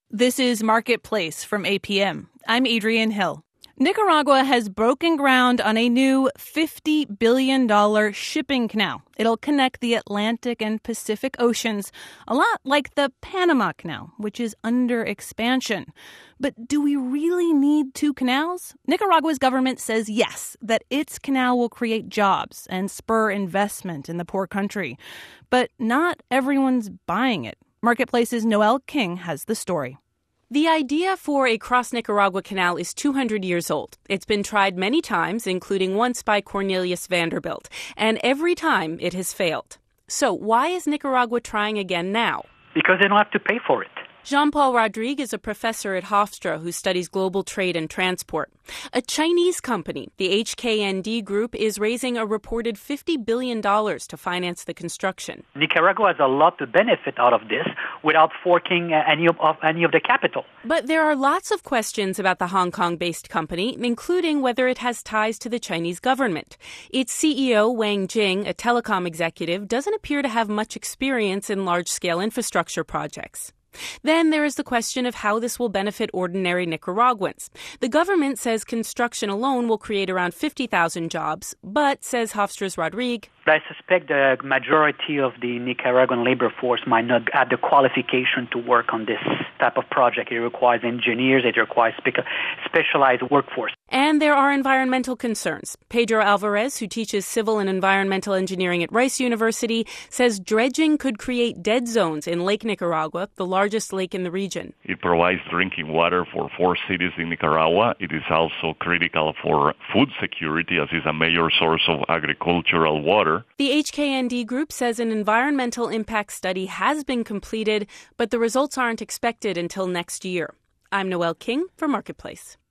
This is Marketplace from APM. I'm Adrienne Hill. Nicaragua has broken ground on a new $50 billion shipping canal. It'll connect the Atlantic and Pacific Oceans, a lot like the Panama Canal, which is under expansion. But do we really need two canals? Nicaragua's government says yes, that its canal will create jobs and spur investment in the poor country. But not everyone's buying it. Marketplace's Noel King has the story. The idea for a cross-Nicaragua canal is 200 years old. It's been tried many times, including once by Cornelius Vanderbilt, and every time it has failed. So why is Nicaragua trying again now? Because they don't have to pay for it. Jean-Paul Rodrigue is a professor at Hofstra who studies global trade and transport. A Chinese company, the HKND Group, is raising a reported $50 billion to finance the construction. Nicaragua has a lot to benefit out of this without forking any of the capital. But there are lots of questions about the Hong Kong-based company, including whether it has ties to the Chinese government. Its CEO, Wang Jing, a telecom executive, doesn't appear to have much experience in large-scale infrastructure projects. Then there is the question of how this will benefit ordinary Nicaraguans. The government says construction alone will create around 50,000 jobs, but, says Hofstra's Rodrigue, I suspect the majority of the Nicaraguan labor force might not have the qualification to work on this type of project. It requires engineers, it requires specialized workforce. And there are environmental concerns. Pedro Alvarez, who teaches civil and environmental engineering at Rice University, says dredging could create dead zones in Lake Nicaragua, the largest lake in the region. It provides drinking water for 4 cities in Nicaragua. It is also critical for food security, as it's a major source of agricultural water. The HKND Group says an environmental impact study has been completed, but the results aren't expected until next year. I'm Noel King for Marketplace.